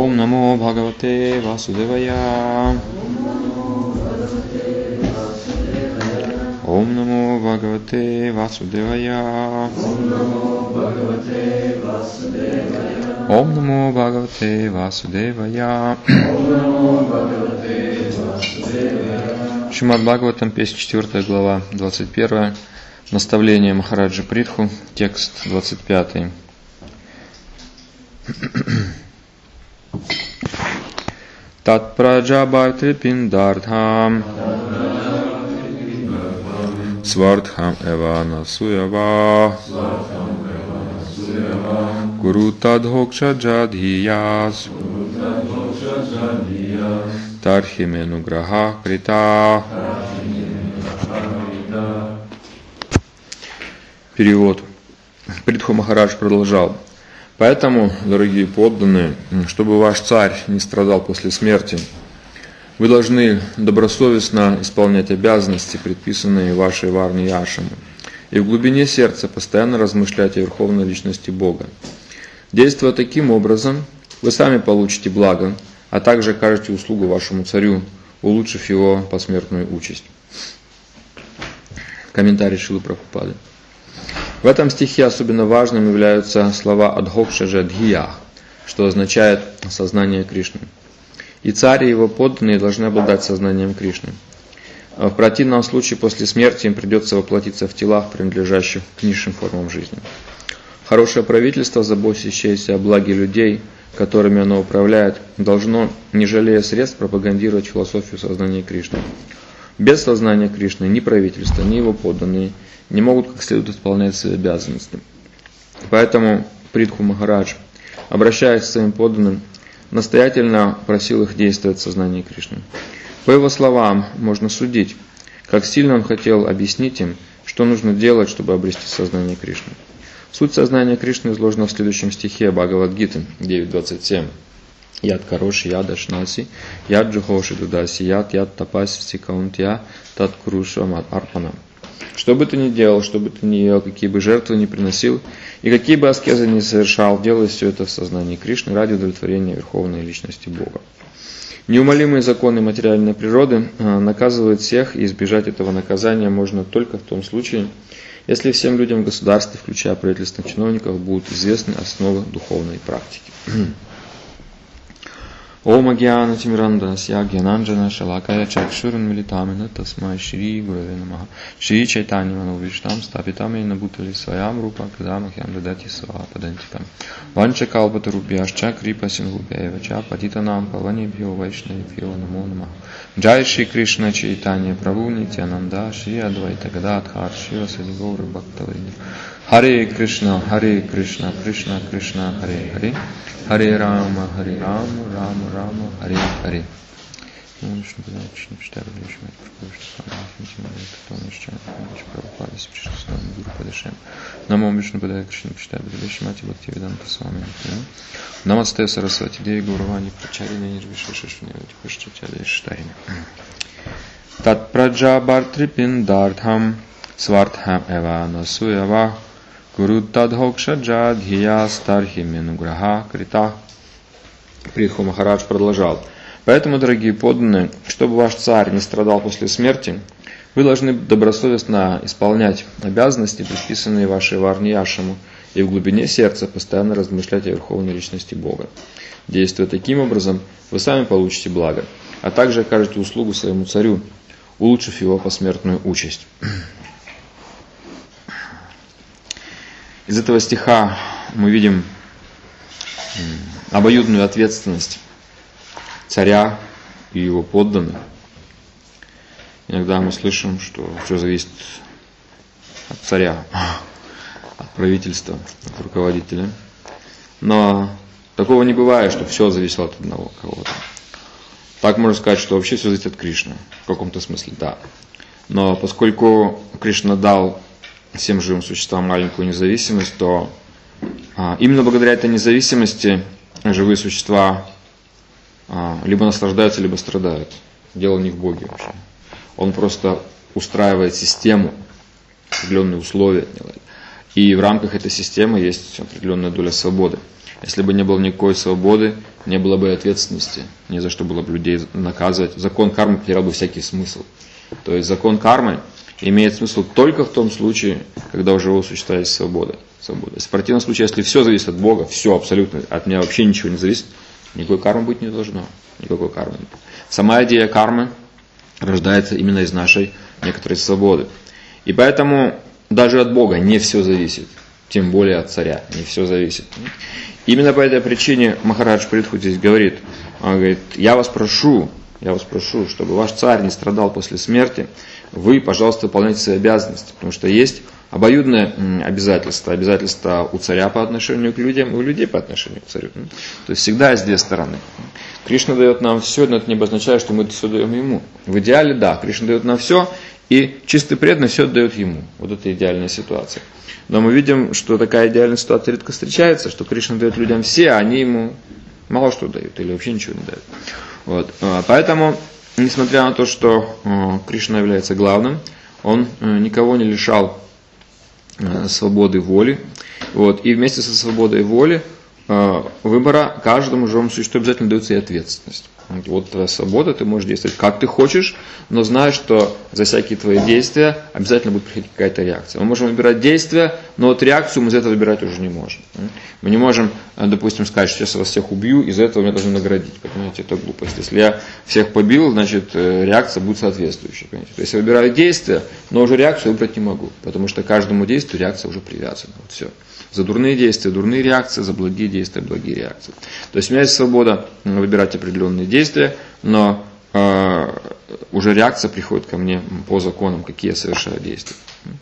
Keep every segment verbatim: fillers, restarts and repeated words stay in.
Ом намо Бхагавате Васудевая. Ом намо Бхагавате Васудевая. Ом намо Бхагавате Васудевая. Шримад Бхагаватам, песня четвёртая, глава двадцать первая. Наставление Махараджи Притху, текст двадцать пятый. Тат праджабхартри пиндардхам свардхам эвана суява гуру тадхокша джадхияс тархимену граха крита. Перевод. Притху Махарадж продолжал. Поэтому, дорогие подданные, чтобы ваш царь не страдал после смерти, вы должны добросовестно исполнять обязанности, предписанные вашей варне Ашамы, и в глубине сердца постоянно размышлять о верховной личности Бога. Действуя таким образом, вы сами получите благо, а также окажете услугу вашему царю, улучшив его посмертную участь. Комментарий Шрилы Прабхупады. В этом стихе особенно важным являются слова «адхокшаджа дхиях», что означает «сознание Кришны». И царь и его подданные должны обладать сознанием Кришны. В противном случае после смерти им придется воплотиться в телах, принадлежащих к низшим формам жизни. Хорошее правительство, заботящееся о благе людей, которыми оно управляет, должно, не жалея средств, пропагандировать философию сознания Кришны. Без сознания Кришны ни правительство, ни его подданные не могут как следует исполнять свои обязанности. Поэтому Притху Махарадж, обращаясь к своим подданным, настоятельно просил их действовать в сознании Кришны. По его словам можно судить, как сильно он хотел объяснить им, что нужно делать, чтобы обрести сознание Кришны. Суть сознания Кришны изложена в следующем стихе Бхагавад-гиты девять двадцать семь. Яд кароши яд ашнаси, яд джухоши дудаси, яд яд тапаси сикаунтья, тат куруша арпана. Что бы ты ни делал, что бы ты ни ел, какие бы жертвы ни приносил, и какие бы аскезы ни совершал, делай все это в сознании Кришны ради удовлетворения Верховной Личности Бога. Неумолимые законы материальной природы наказывают всех, и избежать этого наказания можно только в том случае, если всем людям в государстве, включая правительственных чиновников, будут известны основы духовной практики. Ом агьяна тимирандасья гьянанджана шалакая чакшуран милитамина тасмай шри гураве намаха шри чайтанья манувиштам стапитам и набутали своям рупа кадамахьям дадати сва падантикам ванча калпата рупьяшча крипа сингупяевача патитанам паванибхио вайшнавибхио намо намаха Джай Шри Кришна Чайтанья Прабху Нитянанда Шри Адвайта Гададхар Шива Садигора Бхактаврида. Харе Кришна, Харе Кришна, Кришна Кришна, Харе Харе, Харе Рама, Харе Рама, Рама Рама, Харе Харе. Намо Вишну Падая Кришна Пиштая Бадавишмати Бхактивиданта Свами. Намасте Сарасвати Деви Гауравани Прачарина Нирвишвашвашвани Пашчачарья Штайна. Тат Праджабхартри Пиндардхам Свардхам Эвана Суява Гуру Тадхокшаджа Дхия Стархи Менуграха Крита. Притху Махарадж продолжал. Поэтому, дорогие подданные, чтобы ваш царь не страдал после смерти, вы должны добросовестно исполнять обязанности, предписанные вашей варне Ашаму, и в глубине сердца постоянно размышлять о Верховной Личности Бога. Действуя таким образом, вы сами получите благо, а также окажете услугу своему царю, улучшив его посмертную участь. Из этого стиха мы видим обоюдную ответственность царя и его подданных. Иногда мы слышим, что все зависит от царя, от правительства, от руководителя. Но такого не бывает, что все зависело от одного кого-то. Так можно сказать, что вообще все зависит от Кришны. В каком-то смысле, да. Но поскольку Кришна дал всем живым существам маленькую независимость, то а, именно благодаря этой независимости живые существа а, либо наслаждаются, либо страдают. Дело не в Боге вообще. Он просто устраивает систему, определенные условия делает. И в рамках этой системы есть определенная доля свободы. Если бы не было никакой свободы, не было бы ответственности, не за что было бы людей наказывать. Закон кармы потерял бы всякий смысл. То есть закон кармы имеет смысл только в том случае, когда у живого существа есть свобода. свобода. В противном случае, если все зависит от Бога, все абсолютно, от меня вообще ничего не зависит, никакой кармы быть не должно. Никакой кармы. Сама идея кармы рождается именно из нашей некоторой свободы. И поэтому даже от Бога не все зависит, тем более от царя, не все зависит. Именно по этой причине Махарадж Притху здесь говорит, он говорит, я вас прошу, я вас прошу, чтобы ваш царь не страдал после смерти, вы, пожалуйста, выполняйте свои обязанности, потому что есть обоюдное обязательство, обязательство у царя по отношению к людям и у людей по отношению к царю. То есть всегда есть две стороны. Кришна дает нам все, но это не обозначает, что мы это все даем ему. В идеале, да, Кришна дает нам все, и чистый преданный все отдает ему. Вот это идеальная ситуация. Но мы видим, что такая идеальная ситуация редко встречается, что Кришна дает людям все, а они ему мало что дают, или вообще ничего не дают. Вот. Поэтому, несмотря на то, что Кришна является главным, он никого не лишал свободы воли. Вот. И вместе со свободой воли выбора каждому живому существу обязательно дается и ответственность. Вот твоя свобода, ты можешь действовать как ты хочешь, но знай, что за всякие твои действия обязательно будет приходить какая-то реакция. Мы можем выбирать действия, но вот реакцию мы из этого выбирать уже не можем. Мы не можем, допустим, сказать, что сейчас я вас всех убью, из-за этого меня должны наградить. Понимаете, это глупость. Если я всех побил, значит реакция будет соответствующая. Понимаете? То есть я выбираю действия, но уже реакцию выбрать не могу, потому что к каждому действию реакция уже привязана. Вот все. За дурные действия дурные реакции, за благие действия благие реакции. То есть у меня есть свобода выбирать определенные действия, но э, уже реакция приходит ко мне по законам, какие я совершаю действия.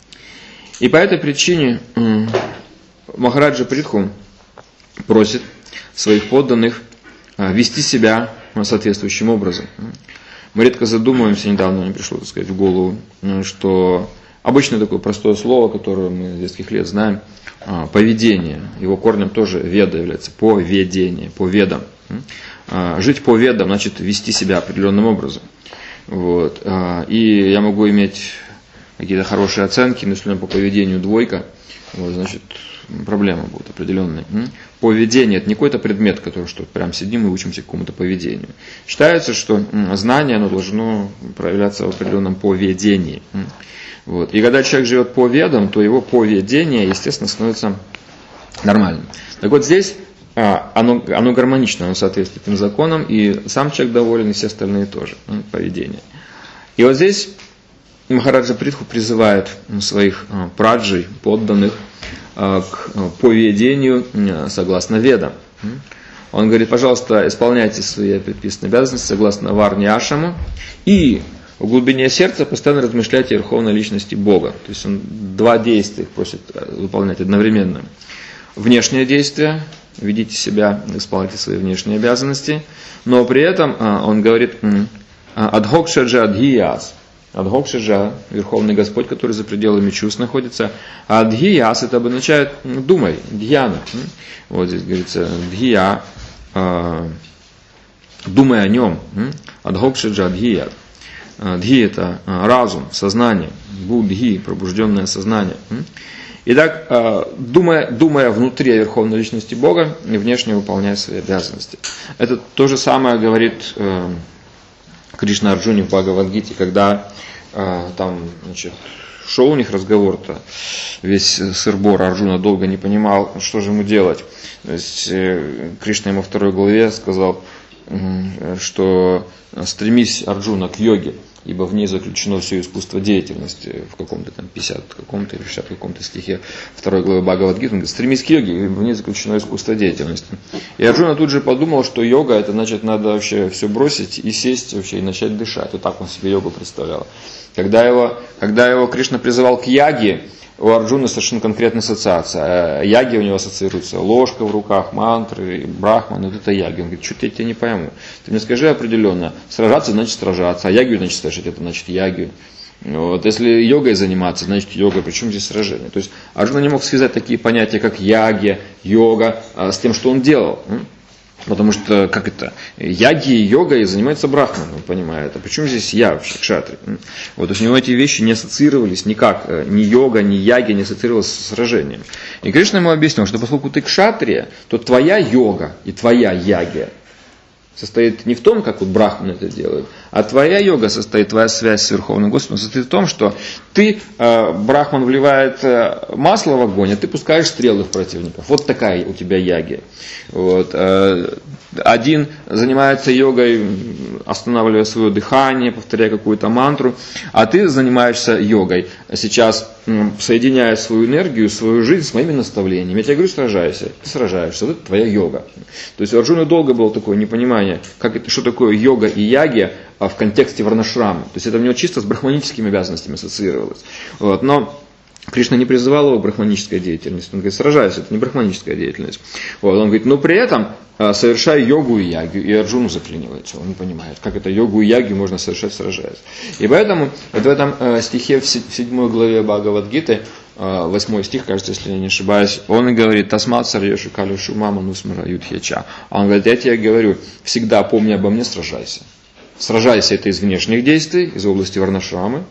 И по этой причине э, Махараджа Притху просит своих подданных э, вести себя соответствующим образом. Мы редко задумываемся, недавно мне пришло, так сказать, в голову, что обычно такое простое слово, которое мы с детских лет знаем, поведение. Его корнем тоже веда является. Поведение, по ведам. Жить по ведам значит вести себя определенным образом. Вот. И я могу иметь какие-то хорошие оценки, но если у меня по поведению двойка, вот, значит проблема будет определенная. Поведение – это не какой-то предмет, который что прям сидим и учимся какому-то поведению. Считается, что знание оно должно проявляться в определенном поведении. Вот. И когда человек живет по ведам, то его поведение, естественно, становится нормальным. Так вот здесь а, оно, оно гармонично, оно соответствует этим законам, и сам человек доволен, и все остальные тоже, ну, поведение. И вот здесь Махараджа Притху призывает своих а, праджей, подданных, а, к поведению а, согласно ведам. Он говорит, пожалуйста, исполняйте свои предписанные обязанности согласно Варни Ашраму, и в глубине сердца постоянно размышляйте о верховной личности Бога. То есть он два действия просит выполнять одновременно. Внешнее действие, ведите себя, исполняйте свои внешние обязанности, но при этом он говорит адхокшаджа адхияс. Адхокшаджа, Верховный Господь, который за пределами чувств находится. А адхияс это обозначает думай, дхьяна. Вот здесь говорится дхия, думай о нем. Адхокшаджа адхияс. Дхи – это разум, сознание, будхи, пробужденное сознание. Итак, думая, думая внутри о Верховной Личности Бога и внешне выполняя свои обязанности. Это то же самое говорит Кришна Арджуне в Бхагавад-гите, когда там, значит, шел у них разговор-то, весь сыр-бор, Арджуна долго не понимал, что же ему делать. То есть Кришна ему во второй главе сказал, что стремись, Арджуна, к йоге, ибо в ней заключено все искусство деятельности, в каком-то там пятидесятом каком-то или шестидесятом каком-то стихе второй главы Бхагавад-гиты, он говорит, стремись к йоге, ибо в ней заключено искусство деятельности. И Арджуна тут же подумал, что йога, это значит, надо вообще все бросить и сесть вообще, и начать дышать. Вот так он себе йогу представлял. Когда его, когда его Кришна призывал к яге, у Арджуны совершенно конкретная ассоциация. Яги у него ассоциируется ложка в руках, мантры, брахман, вот это яги. Он говорит, что-то я тебя не пойму. Ты мне скажи определенно, сражаться значит сражаться, а ягию значит совершить, это значит ягию. Вот. Если йогой заниматься, значит йога, причем здесь сражение. То есть Арджуна не мог связать такие понятия, как яги, йога, с тем, что он делал. Потому что, как это, яги и йогой занимается брахман, он понимает. А почему здесь я вообще, кшатри? Вот, то есть у него эти вещи не ассоциировались никак, ни йога, ни яги не ассоциировались с сражением. И Кришна ему объяснил, что поскольку ты кшатрия, то твоя йога и твоя ягия состоит не в том, как вот брахманы это делают, а твоя йога состоит, твоя связь с Верховным Господом состоит в том, что ты, э, брахман вливает э, масло в огонь, а ты пускаешь стрелы в противников. Вот такая у тебя ягия. Вот. Э, один занимается йогой, останавливая свое дыхание, повторяя какую-то мантру, а ты занимаешься йогой, сейчас э, соединяя свою энергию, свою жизнь с моими наставлениями. Я тебе говорю, сражайся, ты сражаешься, вот это твоя йога. То есть у Арджуны долго было такое непонимание, как это, что такое йога и ягия в контексте варнашрама. То есть это у него чисто с брахманическими обязанностями ассоциировалось. Вот. Но Кришна не призывал его к брахманической деятельности. Он говорит, сражайся, это не брахманическая деятельность. Вот. Он говорит, но при этом совершай йогу и ягию. И Арджуну заклинивается. Он не понимает, как это йогу и ягию можно совершать, сражаясь. И поэтому вот в этом стихе, в седьмой главе Бхагавад-гиты, восьмой стих, кажется, если я не ошибаюсь, он и говорит, «Тасмат сарьеши калюшу мама нусмара юдхеча». Он говорит, я тебе говорю, всегда помни обо мне, сражайся. Сражайся это из внешних действий, из области варнашрамы,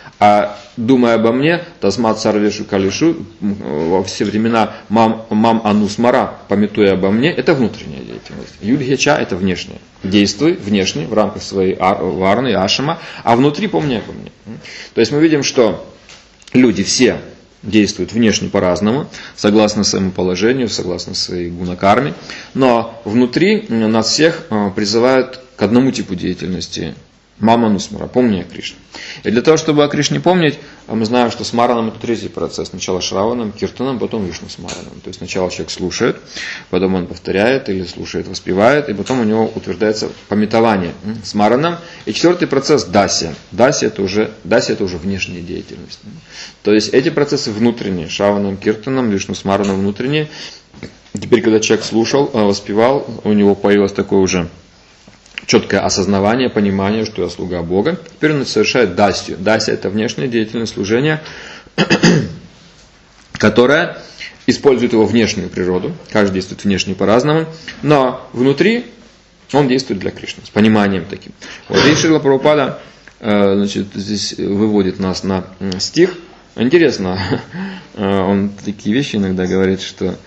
а думая обо мне, тасмат сарвешу калишу, во все времена мам, мам анусмара, памятуя обо мне, это внутренняя деятельность. Юдхеча это внешнее. Действуй внешне, в рамках своей варны, ашама, а внутри помни обо мне. То есть мы видим, что люди все действуют внешне по-разному, согласно своему положению, согласно своей гунакарме, но внутри нас всех призывают к одному типу деятельности – мама-нусмара, помни о Кришне. И для того, чтобы о Кришне помнить, мы знаем, что с Мараном это третий процесс. Сначала Шраваном, Киртаном, потом Вишну с Мараном. То есть сначала человек слушает, потом он повторяет или слушает, воспевает, и потом у него утверждается памятование с Мараном. И четвертый процесс – Дасия. Дасия это уже, Дасия это уже внешняя деятельность. То есть эти процессы внутренние, Шраваном, Киртаном, Вишну с Мараном внутренние. Теперь, когда человек слушал, воспевал, у него появилось такое уже четкое осознавание, понимание, что я слуга Бога. Теперь он совершает дасию. Дасия – это внешнее деятельное служение, которое использует его внешнюю природу. Каждый действует внешне по-разному, но внутри он действует для Кришны, с пониманием таким. Вот. И Шрила Прабхупада значит, здесь выводит нас на стих. Интересно, он такие вещи иногда говорит, что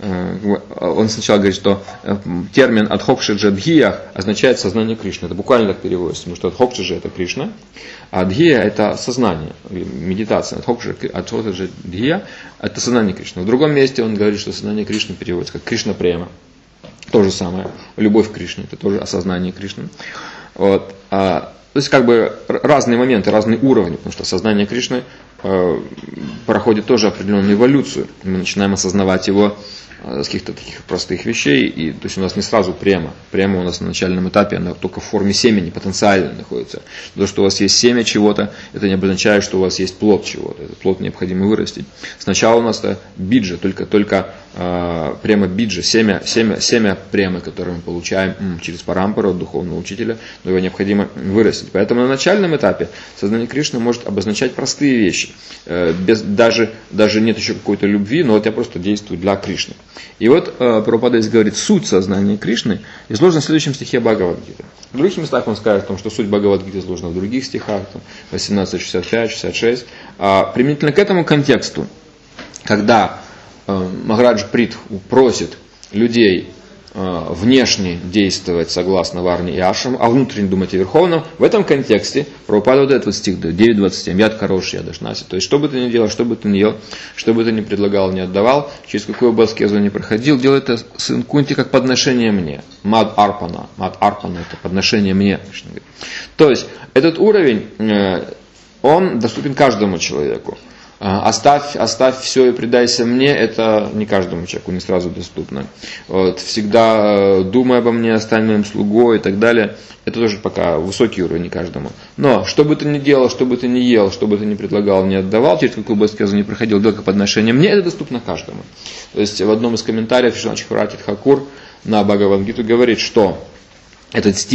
он сначала говорит, что термин «адхокшиджа дхия» означает сознание Кришны. Это буквально так переводится, потому что «адхокшиджа» это Кришна, а дхия это сознание, медитация. «Адхокшиджа дхия» это сознание Кришны. В другом месте он говорит, что сознание Кришны переводится как Кришна према. То же самое. Любовь к Кришне, это тоже осознание Кришны. Вот. То есть как бы разные моменты, разные уровни, потому что сознание Кришны э, проходит тоже определенную эволюцию. Мы начинаем осознавать его с каких-то таких простых вещей, и то есть у нас не сразу према. Према у нас на начальном этапе, она только в форме семени, потенциально находится. То, что у вас есть семя чего-то, это не обозначает, что у вас есть плод чего-то. Этот плод необходимо вырастить. Сначала у нас это биджа, только, только э, према биджа, семя, семя, семя премы, которое мы получаем м, через парампару от духовного учителя, но его необходимо вырастить. Поэтому на начальном этапе сознание Кришны может обозначать простые вещи. Э, без, даже, даже нет еще какой-то любви, но вот я просто действую для Кришны. И вот э, Прабхупада здесь говорит, суть сознания Кришны изложена в следующем стихе Бхагавад-гиты. В других местах он скажет, что суть Бхагавад-гиты изложена в других стихах, восемнадцать шестьдесят пять шестьдесят шесть. А применительно к этому контексту, когда э, Махараджа Притху просит людей э, внешне действовать согласно Варне и Ашраму, а внутренне думать о Верховном, в этом контексте Прабхупада вот этот вот стих девять двадцать семь, яд хороший, яд ашнаси. То есть, что бы ты ни делал, что бы ты ни ел, что бы ты ни предлагал, не отдавал, через какую бы аскезу ни проходил, делай это сын Кунти как подношение мне. Мад арпана. Мад арпана это подношение мне. То есть, этот уровень, он доступен каждому человеку. Оставь, оставь все и предайся мне, это не каждому человеку, не сразу доступно. Вот, всегда думай обо мне, стань моим слугой и так далее. Это тоже пока высокий уровень не каждому. Но что бы ты ни делал, что бы ты ни ел, что бы ты ни предлагал, не отдавал, через какую бы аскезу не проходил, делай как подношение мне, это доступно каждому. То есть в одном из комментариев Шрила Чакраварти Тхакур на Бхагавад-гиту говорит, что этот стих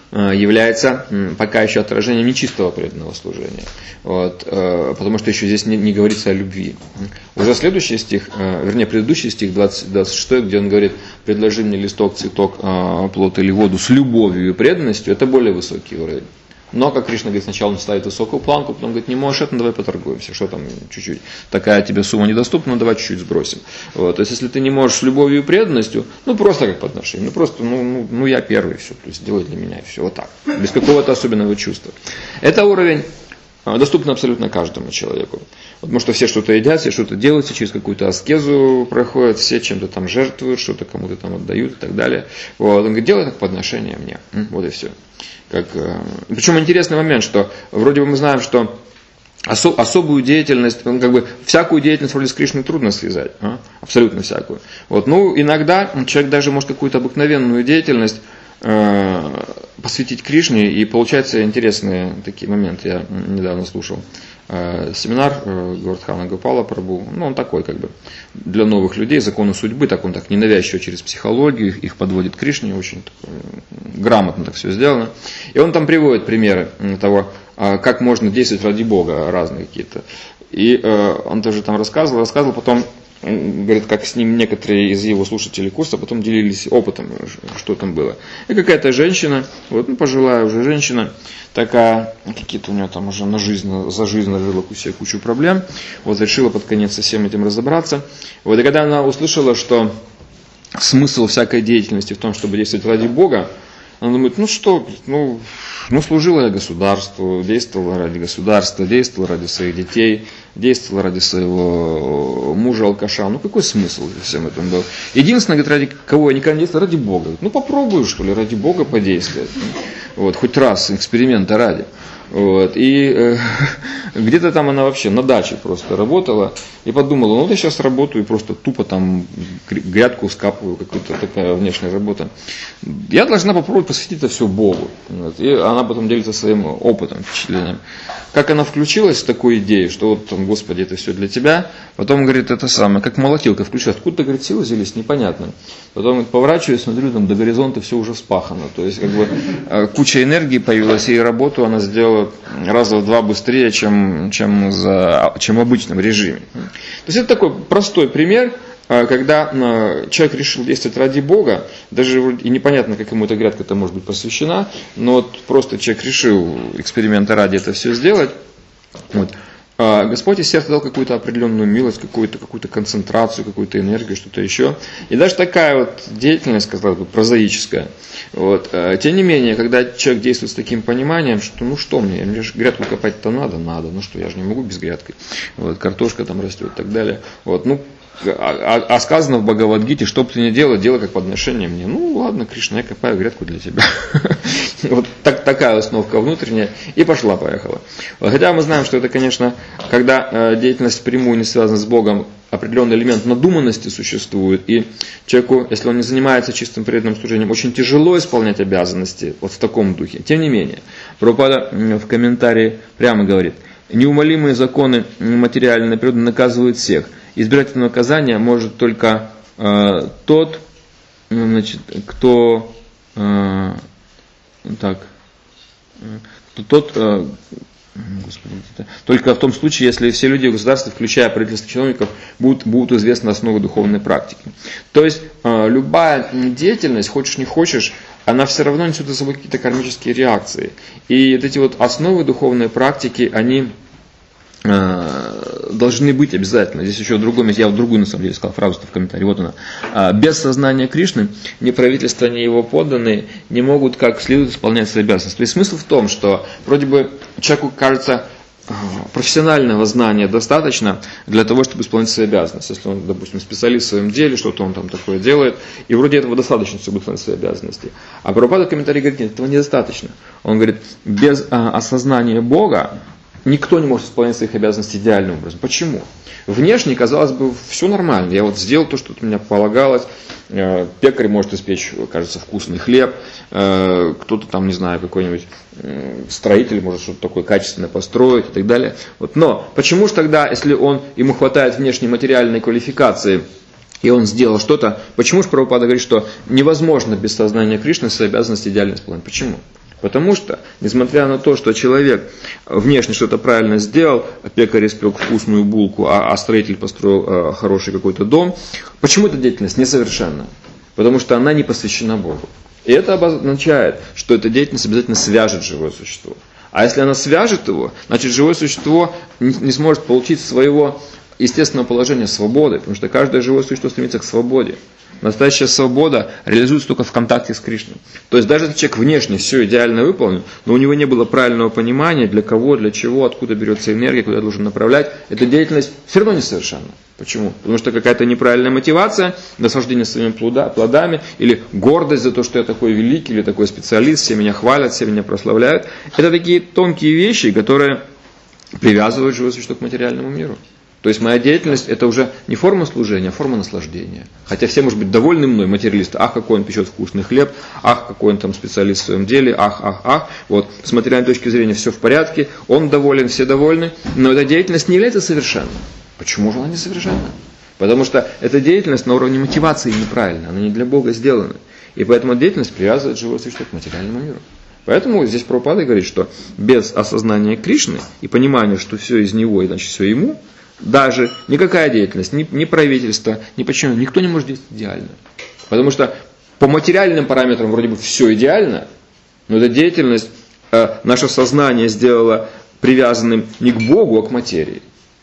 является пока еще отражением нечистого преданного служения. Вот, потому что еще здесь не, не говорится о любви. Уже следующий стих, вернее предыдущий стих, двадцать, двадцать шестой, где он говорит: «Предложи мне листок, цветок, плод или воду с любовью и преданностью», это более высокий уровень. Но, как Кришна говорит, сначала он ставит высокую планку, потом говорит: не можешь это, давай поторгуемся, что там чуть-чуть, такая тебе сумма недоступна, ну давай чуть-чуть сбросим. Вот. То есть, если ты не можешь с любовью и преданностью, ну просто как по отношению, ну просто, ну, ну, ну я первый, все, то есть делай для меня, и все, вот так, без какого-то особенного чувства. Это уровень доступен абсолютно каждому человеку. Потому что все что-то едят, все что-то делают, все через какую-то аскезу проходят, все чем-то там жертвуют, что-то кому-то там отдают и так далее. Вот. Он говорит: делай так по отношению мне. Вот и все. Как, причем интересный момент, что вроде бы мы знаем, что осо- особую деятельность, ну, как бы всякую деятельность вроде с Кришной трудно связать, а? Абсолютно всякую. Вот. Ну, иногда человек даже может какую-то обыкновенную деятельность э- посвятить Кришне, и получаются интересные такие моменты. Я недавно слушал э- семинар э- Говардхана Гопала Прабху, ну он такой как бы для новых людей, законы судьбы, так он так ненавязчиво через психологию их подводит к Кришне, очень так, грамотно так все сделано. И он там приводит примеры того, как можно действовать ради Бога, разные какие-то. И он тоже там рассказывал, рассказывал, потом говорит, как с ним некоторые из его слушателей курса потом делились опытом, что там было. И какая-то женщина, вот, ну, пожилая уже женщина, такая, какие-то у нее там уже на жизнь, за жизнь нажила себе кучу проблем, вот, решила под конец со всем этим разобраться. Вот, и когда она услышала, что смысл всякой деятельности в том, чтобы действовать ради Бога, она думает: ну что, ну, ну служила я государству, действовала ради государства, действовала ради своих детей, действовала ради своего мужа-алкаша. Ну какой смысл во всем этом был? Единственное, говорит, ради кого я никогда не действовала, ради Бога. Ну попробую, что ли, ради Бога подействовать. Вот, хоть раз, эксперимента ради. Вот. И э, где-то там она вообще на даче просто работала и подумала: ну вот я сейчас работаю и просто тупо там грядку скапываю, какая-то такая внешняя работа. Я должна попробовать посвятить это все Богу. Вот. И она потом делится своим опытом, впечатлением. Как она включилась в такую идею, что вот там, Господи, это все для тебя. Потом, говорит, это самое, как молотилка включилась. Откуда-то, говорит, силы взялись, непонятно. Потом, говорит, поворачиваюсь, смотрю, там до горизонта все уже вспахано. То есть, как бы, куча энергии появилась, и работу она сделала раза в два быстрее, чем, чем, за, чем в обычном режиме. То есть, это такой простой пример, когда человек решил действовать ради Бога, даже и непонятно, как ему эта грядка-то может быть посвящена, но вот просто человек решил эксперимента ради это все сделать. Вот. Господь из сердца дал какую-то определенную милость, какую-то, какую-то концентрацию, какую-то энергию, что-то еще. И даже такая вот деятельность, казалось бы, прозаическая. Вот. Тем не менее, когда человек действует с таким пониманием, что ну что мне, мне же грядку копать-то надо, надо, ну что, я же не могу без грядки. Вот. Картошка там растет и так далее. Вот. Ну, А, а сказано в Бхагавад-гите: что бы ты ни делал, делай как подношение мне. Ну ладно, Кришна, я копаю грядку для тебя. Вот так, такая установка внутренняя. И пошла-поехала. Хотя мы знаем, что это, конечно, когда деятельность впрямую не связана с Богом, определенный элемент надуманности существует. И человеку, если он не занимается чистым преданным служением, очень тяжело исполнять обязанности вот в таком духе. Тем не менее, Прабхупада в комментарии прямо говорит: неумолимые законы материальной природы наказывают всех. Избирать это наказание может только э, тот, значит, кто э, так, э, тот, э, Господи, только в том случае, если все люди в государстве, включая правительство чиновников, будут, будут известны основы духовной практики. То есть э, любая деятельность, хочешь не хочешь, она все равно несет за собой какие-то кармические реакции. И вот эти вот основы духовной практики, они должны быть обязательно. Здесь еще в другом, я в другую на самом деле сказал фразу в комментарии, вот она. Без сознания Кришны ни правительство, ни его подданные не могут как следует исполнять свои обязанности. То есть смысл в том, что вроде бы человеку кажется, профессионального знания достаточно для того, чтобы исполнять свои обязанности. Если он, допустим, специалист в своем деле, что-то он там такое делает, и вроде этого достаточно, чтобы исполнять свои обязанности. А Прабхупада в комментарии говорит: нет, этого недостаточно. Он говорит: без а, осознания Бога никто не может исполнять своих обязанностей идеальным образом. Почему? Внешне, казалось бы, все нормально. Я вот сделал то, что от меня полагалось. Пекарь может испечь, кажется, вкусный хлеб. Кто-то там, не знаю, какой-нибудь строитель может что-то такое качественное построить и так далее. Вот. Но почему же тогда, если он, ему хватает внешней материальной квалификации, и он сделал что-то, почему же Прабхупада говорит, что невозможно без сознания Кришны свои обязанности идеально исполнять? Почему? Потому что, несмотря на то, что человек внешне что-то правильно сделал, пекарь испек вкусную булку, а, а строитель построил а, хороший какой-то дом, почему эта деятельность несовершенна? Потому что она не посвящена Богу. И это обозначает, что эта деятельность обязательно свяжет живое существо. А если она свяжет его, значит живое существо не, не сможет получить своего естественного положения свободы, потому что каждое живое существо стремится к свободе. Настоящая свобода реализуется только в контакте с Кришной. То есть даже если человек внешне все идеально выполнил, но у него не было правильного понимания, для кого, для чего, откуда берется энергия, куда должен направлять, эта деятельность все равно несовершенна. Почему? Потому что какая-то неправильная мотивация, наслаждение своими плодами, или гордость за то, что я такой великий, или такой специалист, все меня хвалят, все меня прославляют. Это такие тонкие вещи, которые привязывают живое существо к материальному миру. То есть моя деятельность это уже не форма служения, а форма наслаждения. Хотя все, может быть, довольны мной, материалисты. Ах, какой он печет вкусный хлеб, ах, какой он там специалист в своем деле, ах, ах, ах. Вот, с материальной точки зрения все в порядке, он доволен, все довольны. Но эта деятельность не является совершенной. Почему же она несовершенна? Потому что эта деятельность на уровне мотивации неправильна, она не для Бога сделана. И поэтому деятельность привязывает живое существо к материальному миру. Поэтому здесь Прабхупада говорит, что без осознания Кришны и понимания, что все из него, иначе все ему, даже никакая деятельность, ни, ни правительство, ни почему, никто не может действовать идеально. Потому что по материальным параметрам вроде бы все идеально, но эта деятельность э, наше сознание сделало привязанным не к Богу, а к материи.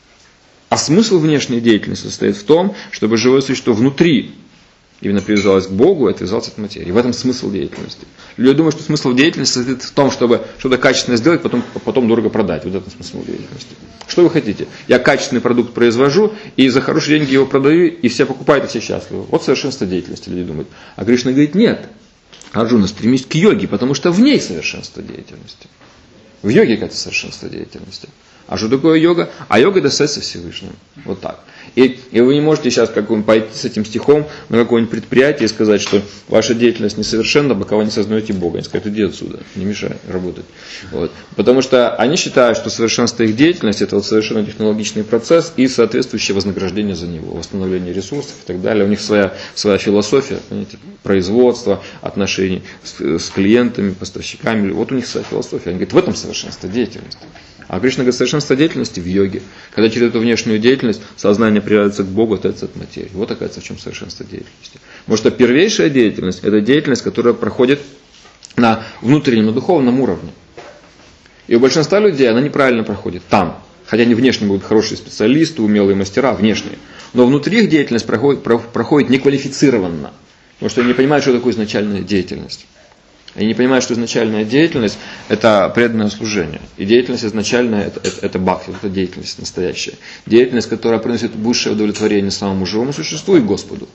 А смысл внешней деятельности состоит в том, чтобы живое существо внутри именно привязалось к Богу и отвязалось от материи. В этом смысл деятельности. Люди думают, что смысл деятельности состоит в том, чтобы что-то качественно сделать, потом, потом дорого продать. Вот это смысл деятельности. Что вы хотите? Я качественный продукт произвожу, и за хорошие деньги его продаю, и все покупают, и все счастливы. Вот совершенство деятельности, люди думают. А Кришна говорит, нет. Арджуна, стремись к йоге, потому что в ней совершенство деятельности. В йоге какое-то совершенство деятельности. А что такое йога? А йога это связь со Всевышним. Вот так. И, и вы не можете сейчас как пойти с этим стихом на какое-нибудь предприятие и сказать, что ваша деятельность несовершенна, пока вы не сознаете Бога. Они скажут, иди отсюда, не мешай работать. Вот. Потому что они считают, что совершенство их деятельности это вот совершенно технологичный процесс и соответствующее вознаграждение за него, восстановление ресурсов и так далее. У них своя, своя философия, понимаете, производства, отношений с, с клиентами, поставщиками. Вот у них своя философия. Они говорят, в этом совершенство деятельности. А Кришна говорит, совершенство деятельности в йоге. Когда через эту внешнюю деятельность сознание привязывается к Богу, отойдется от материи. Вот оказывается, в чем совершенство деятельности. Потому что первейшая деятельность, это деятельность, которая проходит на внутреннем, на духовном уровне. И у большинства людей она неправильно проходит там. Хотя они внешне будут хорошие специалисты, умелые мастера, внешние. Но внутри их деятельность проходит, проходит неквалифицированно. Потому что они не понимают, что такое изначальная деятельность. Они не понимают, что изначальная деятельность – это преданное служение. И деятельность изначальная – это, это, это бхакти, это деятельность настоящая. Деятельность, которая приносит высшее удовлетворение самому живому существу и Господу.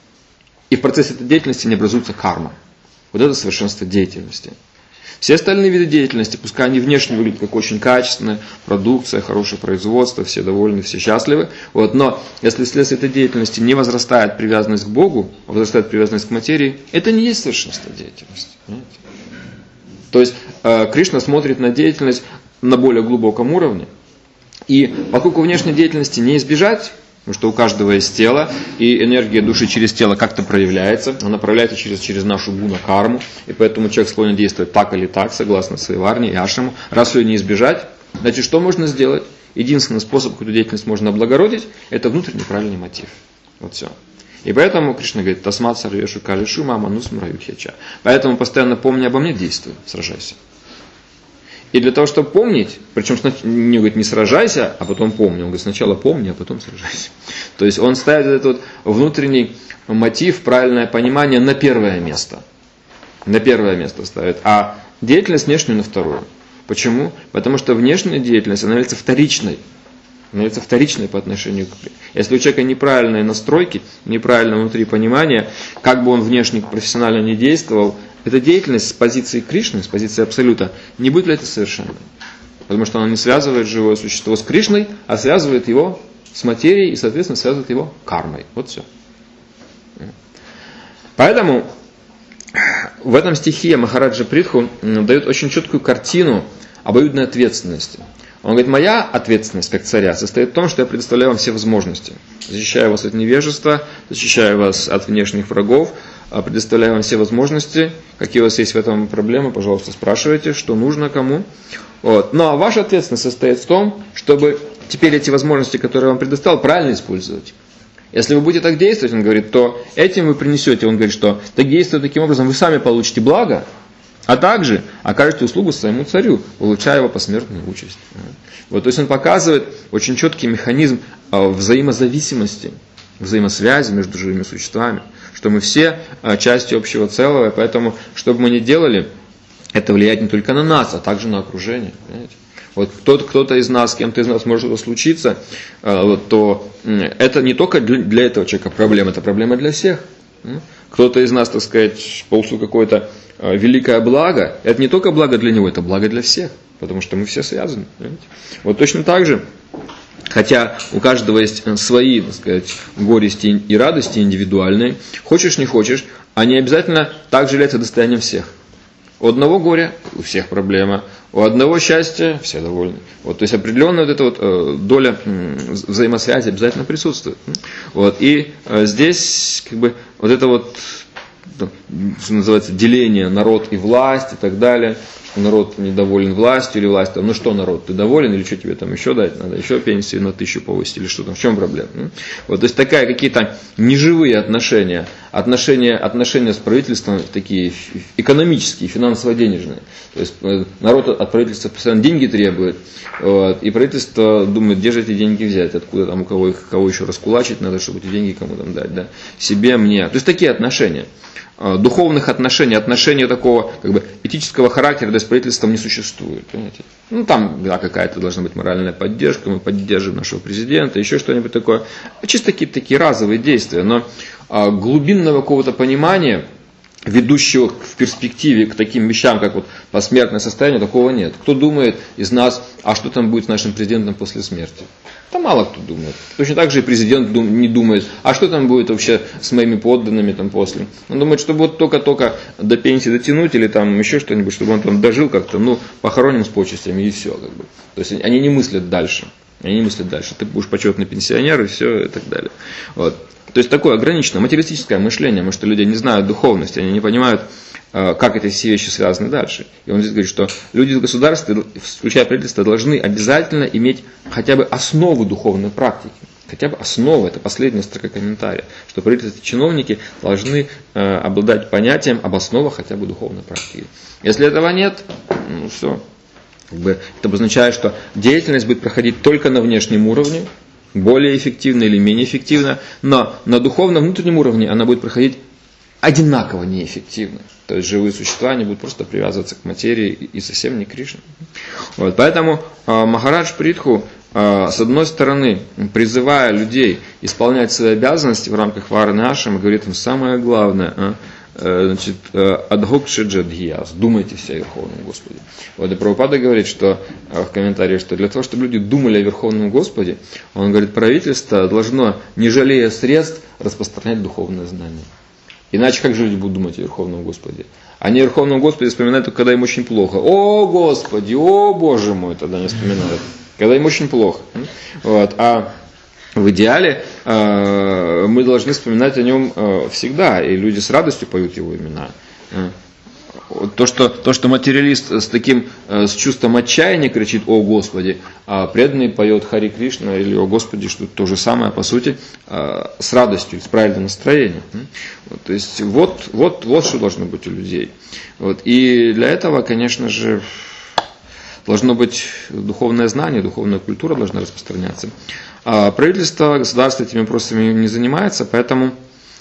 И в процессе этой деятельности не образуется карма. Вот это совершенство деятельности. Все остальные виды деятельности, пускай они внешне выглядят как очень качественная продукция, хорошее производство, все довольны, все счастливы. Вот, но если вследствие этой деятельности не возрастает привязанность к Богу, а возрастает привязанность к материи, это не есть совершенство деятельности. Понимаете? То есть э, Кришна смотрит на деятельность на более глубоком уровне. И поскольку внешней деятельности не избежать, потому что у каждого есть тело, и энергия души через тело как-то проявляется, она проявляется через, через нашу гуна карму, и поэтому человек склонен действовать так или так, согласно своей варне и ашраму. Раз ее не избежать, значит, что можно сделать? Единственный способ, как эту деятельность можно облагородить, это внутренний правильный мотив. Вот все. И поэтому Кришна говорит, тасмат сарвешу калишу маманус мраюхяча. Поэтому постоянно помни обо мне, действуй, сражайся. И для того, чтобы помнить, причем не, говорит, не сражайся, а потом помни. Он говорит, сначала помни, а потом сражайся. То есть он ставит этот вот внутренний мотив, правильное понимание на первое место. На первое место ставит. А деятельность внешнюю на второе. Почему? Потому что внешняя деятельность, она является вторичной. Она является вторичной по отношению к... Если у человека неправильные настройки, неправильное внутри понимание, как бы он внешне профессионально не действовал, эта деятельность с позиции Кришны, с позиции Абсолюта, не будет ли это совершенной. Потому что она не связывает живое существо с Кришной, а связывает его с материей и, соответственно, связывает его кармой. Вот все. Поэтому в этом стихе Махараджа Притху дает очень четкую картину обоюдной ответственности. Он говорит, моя ответственность как царя состоит в том, что я предоставляю вам все возможности. Защищаю вас от невежества, защищаю вас от внешних врагов, предоставляю вам все возможности. Какие у вас есть в этом проблемы, пожалуйста, спрашивайте, что нужно кому. Вот. Но ваша ответственность состоит в том, чтобы теперь эти возможности, которые я вам предоставил, правильно использовать. Если вы будете так действовать, он говорит, то этим вы принесете, он говорит, что так действуя таким образом, вы сами получите благо, а также окажете услугу своему царю, улучшая его посмертную участь. Вот, то есть он показывает очень четкий механизм взаимозависимости, взаимосвязи между живыми существами, что мы все части общего целого, и поэтому, что бы мы ни делали, это влияет не только на нас, а также на окружение. Понимаете? Вот кто-то, кто-то из нас, с кем-то из нас может что-то случиться, вот, то это не только для, для этого человека проблема, это проблема для всех. Кто-то из нас, так сказать, получил какое-то великое благо, это не только благо для него, это благо для всех, потому что мы все связаны. Понимаете? Вот точно так же, хотя у каждого есть свои, так сказать, горести и радости индивидуальные, хочешь не хочешь, они обязательно также являются достоянием всех. У одного горя у всех проблема, у одного счастья все довольны. Вот, то есть определенная вот эта вот э, доля э, взаимосвязи обязательно присутствует. Вот, и э, здесь как бы вот это вот, что называется, деление народ и власть и так далее. Народ недоволен властью или властью. Ну что, народ, ты доволен или что тебе там еще дать? Надо еще пенсию на тысячу повысить или что там? В чем проблема? Вот, то есть такая какие-то неживые отношения, отношения, отношения с правительством такие экономические, финансово-денежные. То есть народ от правительства постоянно деньги требует, вот, и правительство думает, где же эти деньги взять, откуда там у кого их, кого еще раскулачить надо, чтобы эти деньги кому там дать, да? Себе, мне. То есть такие отношения. Духовных отношений, отношения такого как бы этического характера с правительством не существует. Понимаете? Ну там да, какая-то должна быть моральная поддержка, мы поддерживаем нашего президента, еще что-нибудь такое. Чисто какие-то такие разовые действия, но а, глубинного какого-то понимания, ведущего в перспективе к таким вещам, как вот посмертное состояние, такого нет. Кто думает из нас, а что там будет с нашим президентом после смерти? Да мало кто думает. Точно так же и президент не думает, а что там будет вообще с моими подданными там после. Он думает, что вот только-только до пенсии дотянуть или там еще что-нибудь, чтобы он там дожил как-то, ну, похороним с почестями и все. Как бы. То есть они не мыслят дальше. Они не мыслят дальше. Ты будешь почетный пенсионер и все и так далее. Вот. То есть такое ограниченное материалистическое мышление, потому что люди не знают духовности, они не понимают, как эти все вещи связаны дальше. И он здесь говорит, что люди в государстве, включая правительство, должны обязательно иметь хотя бы основу духовной практики. Хотя бы основа, это последняя строка комментария, что правительство и чиновники должны э, обладать понятием об основах хотя бы духовной практики. Если этого нет, ну все. Как бы, это обозначает, что деятельность будет проходить только на внешнем уровне, более эффективно или менее эффективно, но на духовном внутреннем уровне она будет проходить одинаково неэффективно. То есть живые существа, они будут просто привязываться к материи и совсем не к Кришне. Вот, поэтому э, Махарадж Притху, э, с одной стороны, призывая людей исполнять свои обязанности в рамках Вараны Ашрама, говорит им самое главное, э, э, значит, адхокша джадхияс, думайте все о Верховном Господе. Вот, и Прабхупада говорит, что э, в комментарии, что для того, чтобы люди думали о Верховном Господе, он говорит, правительство должно, не жалея средств, распространять духовное знание. Иначе как же люди будут думать о Верховном Господе? Они о Верховном Господе вспоминают только когда им очень плохо. О Господи, о Боже мой, тогда не вспоминают. Когда им очень плохо. Вот. А в идеале э, мы должны вспоминать о нем э, всегда. И люди с радостью поют его имена. То что, то, что материалист с таким, с чувством отчаяния кричит «О Господи», а преданный поет Хари Кришна или «О Господи», что то же самое, по сути, с радостью, с правильным настроением. Вот, то есть, вот, вот, вот что должно быть у людей. Вот, и для этого, конечно же, должно быть духовное знание, духовная культура должна распространяться. А правительство, государство этими вопросами не занимается, поэтому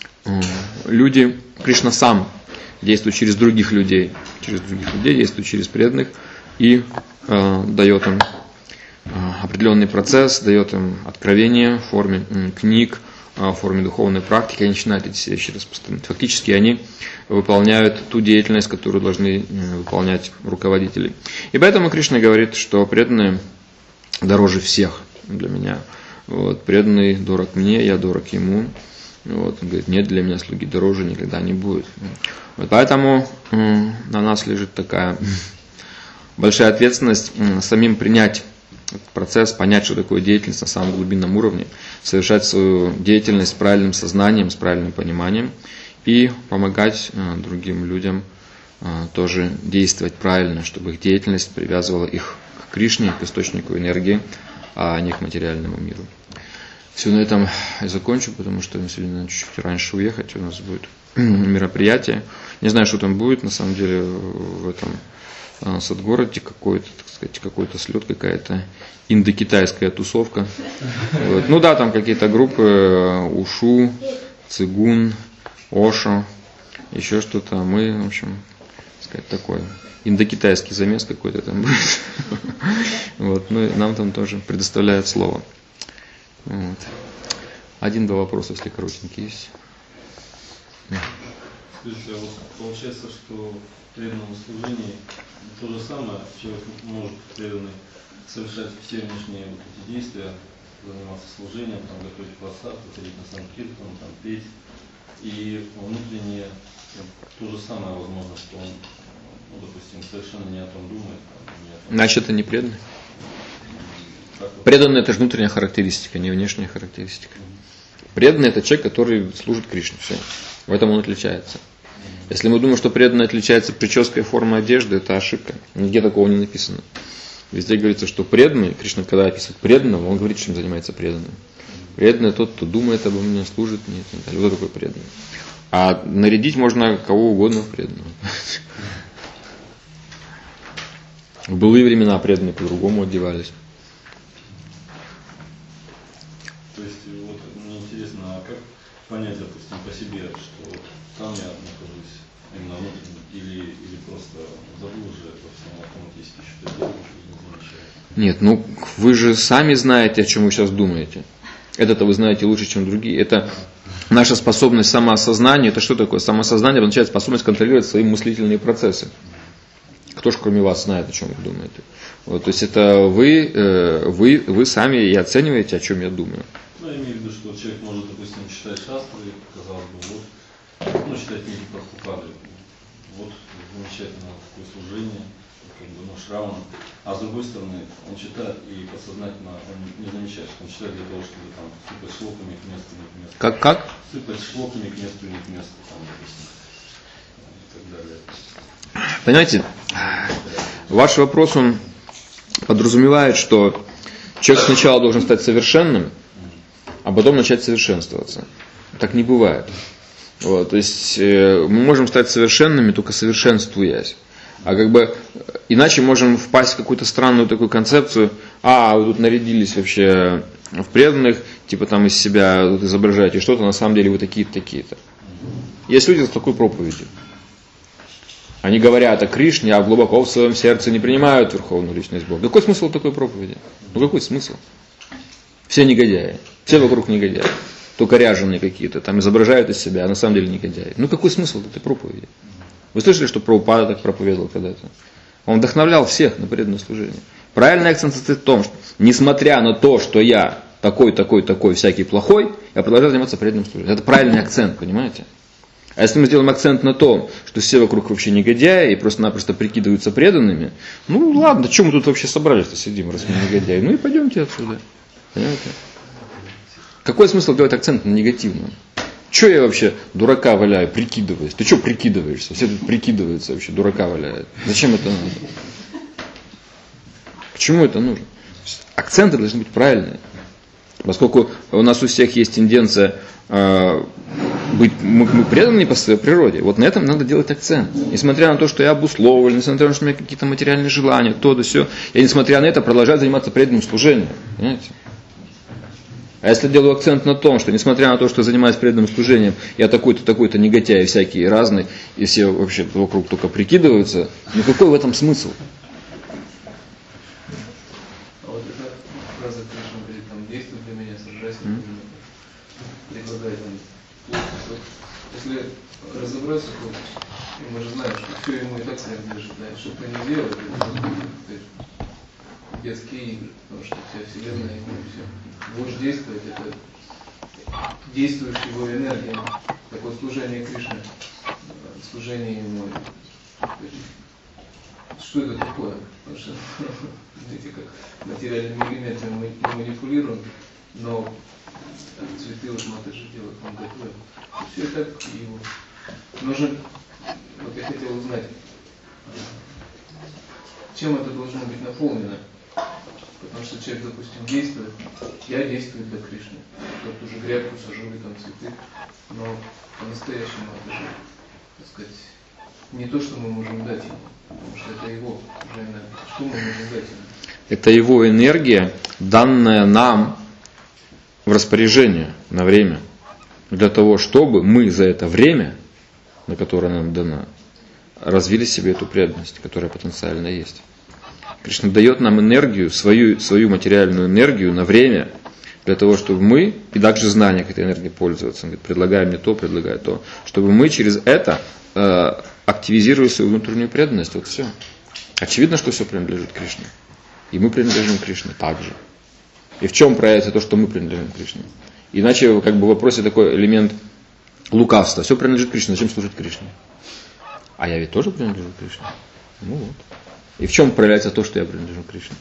люди, Кришна сам действует через других людей, через других людей, действует через преданных и э, дает им э, определенный процесс, дает им откровение в форме э, книг, э, в форме духовной практики, они начинают эти все вещи распространять. Фактически они выполняют ту деятельность, которую должны э, выполнять руководители. И поэтому Кришна говорит, что преданные дороже всех для меня. Вот, преданный дорог мне, я дорог ему. Вот, он говорит, нет для меня слуги дороже никогда не будет. Вот, поэтому э, на нас лежит такая большая ответственность э, самим принять этот процесс, понять, что такое деятельность на самом глубинном уровне, совершать свою деятельность с правильным сознанием, с правильным пониманием и помогать другим людям тоже действовать правильно, чтобы их деятельность привязывала их к Кришне, к источнику энергии, а не к материальному миру. Все, на этом я закончу, потому что сегодня надо чуть-чуть раньше уехать, у нас будет мероприятие. Не знаю, что там будет, на самом деле, в этом Садгороде, какой-то, так сказать, какой-то слет, какая-то индокитайская тусовка. Вот. Ну да, там какие-то группы, Ушу, Цигун, Ошо, еще что-то. Мы, в общем, так сказать, такой индокитайский замес какой-то там будет. Вот. Ну и нам там тоже предоставляют слово. Вот. Один-два вопроса, если коротенькие есть. Скажите, а вот получается, что в преданном служении то же самое, человек может преданный совершать все внешние вот эти действия, заниматься служением, там, готовить просад, ходить на санкиртан, там, петь, и внутреннее то же самое, возможно, что он, ну, допустим, совершенно не о том думает. Там, не о том... Значит, это не преданный. Преданный – это же внутренняя характеристика, не внешняя характеристика. Преданный – это человек, который служит Кришне. Все. В этом он отличается. Если мы думаем, что преданный отличается прической, формой одежды, это ошибка. Нигде такого не написано. Везде говорится, что преданный, Кришна, когда описывает преданного, он говорит, чем занимается преданным. Преданный тот, кто думает обо мне, служит мне. И так далее. Вот такой преданный. А нарядить можно кого угодно преданного. В былые времена преданные по-другому одевались. То есть, вот мне интересно, а как понять, допустим, по себе, что там я нахожусь именно внутренне, или, или просто забыл уже это все автоматически, что-то делаю, не замечаю? Нет, ну вы же сами знаете, о чем вы сейчас думаете. Это-то вы знаете лучше, чем другие. Это наша способность самоосознания. Это что такое? Самоосознание означает способность контролировать свои мыслительные процессы. Кто ж кроме вас знает, о чем вы думаете? Вот, то есть это вы, вы, вы сами и оцениваете, о чем я думаю. Ну, я имею в виду, что человек может, допустим, читать шастры, казалось бы, вот, ну, читать книги про Прабхупады, вот, замечательно такое служение, как бы, ну, шраман, а с другой стороны, он читает и подсознательно он не замечает, что он читает для того, чтобы там сыпать шлоками к месту, не к месту. Как, как? Сыпать шлоками к месту, не к месту, там, допустим, и так далее. Понимаете, ваш вопрос, он подразумевает, что человек сначала должен стать совершенным, а потом начать совершенствоваться. Так не бывает. Вот, то есть э, мы можем стать совершенными, только совершенствуясь. А как бы иначе можем впасть в какую-то странную такую концепцию, а, вы тут нарядились вообще в преданных, типа там из себя тут изображаете что-то, на самом деле вы такие-то, такие-то. Есть люди с такой проповедью. Они говорят о Кришне, а глубоко в своем сердце не принимают Верховную Личность Бога. Какой смысл такой проповеди? Ну какой смысл? Все негодяи. Все вокруг негодяи. Только ряженые какие-то, там изображают из себя, а на самом деле негодяи. Ну какой смысл этой проповеди? Вы слышали, что Прабхупада так проповедовал когда-то? Он вдохновлял всех на преданное служение. Правильный акцент состоит в том, что несмотря на то, что я такой, такой, такой, всякий плохой, я продолжаю заниматься преданным служением. Это правильный акцент, понимаете? А если мы сделаем акцент на том, что все вокруг вообще негодяи и просто-напросто прикидываются преданными, ну ладно, что мы тут вообще собрались-то сидим, раз мы негодяи? Ну и пойдемте отсюда. Понимаете? Какой смысл делать акцент на негативном? Че я вообще дурака валяю, прикидываюсь? Ты что прикидываешься? Все тут прикидываются вообще, дурака валяют. Зачем это нужно? Почему это нужно? Акценты должны быть правильные. Поскольку у нас у всех есть тенденция э, быть мы, мы преданными по своей природе, вот на этом надо делать акцент. Несмотря на то, что я обусловлен, несмотря на то, что у меня какие-то материальные желания, то да сё, я, несмотря на это, продолжаю заниматься преданным служением. Понимаете? А если делаю акцент на том, что несмотря на то, что занимаюсь преданным служением, я такой-то, такой-то негодяй, всякие разные, и все вообще вокруг только прикидываются, ну какой в этом смысл? А вот эта фраза, конечно, говорит, там, действуй для меня, сражайся для меня, предлагает нам, если разобраться, то мы же знаем, что все ему и так принадлежит, да, что ты не делаешь, это детские игры, потому что вся вселенная ему и все. Будешь действовать, это действуешь его энергией. Такое служение Кришне, служение ему. Что это такое? Потому что, видите, как материальными элементами мы манипулируем, но цветы вот Матаджи делают, он готовит. Все это его нужно, вот я хотел узнать, чем это должно быть наполнено. Потому что человек, допустим, действует, я действую для Кришны. Тот уже грядку сажу и там цветы. Но по-настоящему это же, так сказать, не то, что мы можем дать ему. Потому что это его уже энергия. Что мы можем дать ему? Это его энергия, данная нам в распоряжение на время. Для того, чтобы мы за это время, на которое нам дано, развили себе эту преданность, которая потенциально есть. Кришна дает нам энергию, свою, свою материальную энергию на время, для того, чтобы мы, и также знание, как этой энергией пользоваться, он говорит, предлагай мне то, предлагай то, чтобы мы через это э, активизировали свою внутреннюю преданность. Вот все. Очевидно, что все принадлежит Кришне. И мы принадлежим Кришне также. И в чем проявится то, что мы принадлежим Кришне? Иначе как бы в вопросе такой элемент лукавства. Все принадлежит Кришне, зачем служить Кришне? А я ведь тоже принадлежу Кришне. Ну вот. И в чем проявляется то, что я принадлежу Кришне?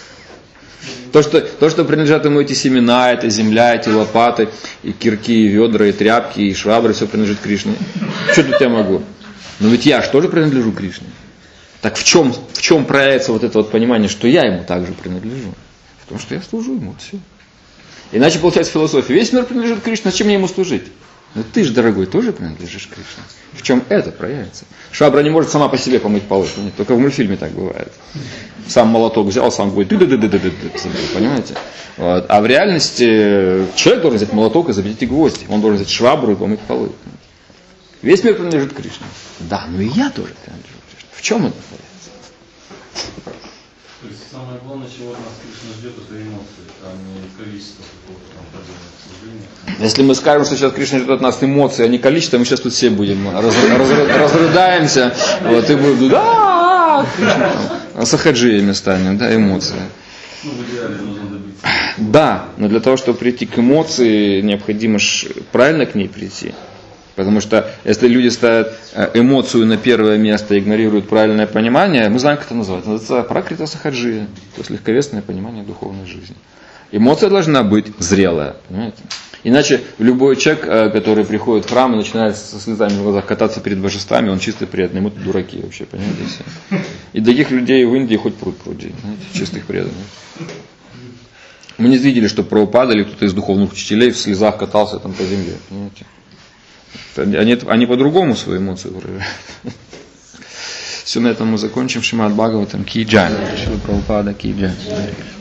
То что, то, что принадлежат ему эти семена, эта земля, эти лопаты, и кирки, и ведра, и тряпки, и швабры, все принадлежит Кришне. Что тут я могу? Но ведь я же тоже принадлежу Кришне. Так в чем, в чем проявится вот это вот понимание, что я ему также принадлежу? В том, что я служу ему, все. Иначе получается философия. Весь мир принадлежит Кришне, зачем мне ему служить? Но ты же, дорогой, тоже принадлежишь Кришне. В чем это проявится? Швабра не может сама по себе помыть полы. Только в мультфильме так бывает. Сам молоток взял, сам будет, понимаете? Вот. А в реальности человек должен взять молоток и забить эти гвозди. Он должен взять швабру и помыть полы. Весь мир принадлежит Кришне. Да, но и я тоже принадлежу Кришне. В чем это проявится? То есть самое главное, чего от нас Кришна ждет, это эмоции, а не количество какого-то там продленного служения. Если мы скажем, что сейчас Кришна ждет от нас эмоции, а не количество, мы сейчас тут все будем раз, раз, разрыдаемся, вот, и будем, да, Кришна, сахаджиями станем, да, эмоции. Ну, в идеале нужно добиться. Да, но для того, чтобы прийти к эмоции, необходимо ж правильно к ней прийти. Потому что если люди ставят эмоцию на первое место и игнорируют правильное понимание, мы знаем, как это называется. Называется пракрита сахаджия, то есть легковесное понимание духовной жизни. Эмоция должна быть зрелая, понимаете? Иначе любой человек, который приходит в храм и начинает со слезами в глазах кататься перед божествами, он чистый преданный, мы тут дураки вообще, понимаете? Все. И таких людей в Индии хоть пруд пруди, знаете, чистых преданных. Мы не видели, что Прабхупада или кто-то из духовных учителей в слезах катался там по земле, понимаете? Они, они по-другому свои эмоции выражают. Все, на этом мы закончим. Шримад Бхагаватам ки джай. Шрила Прабхупада ки джай.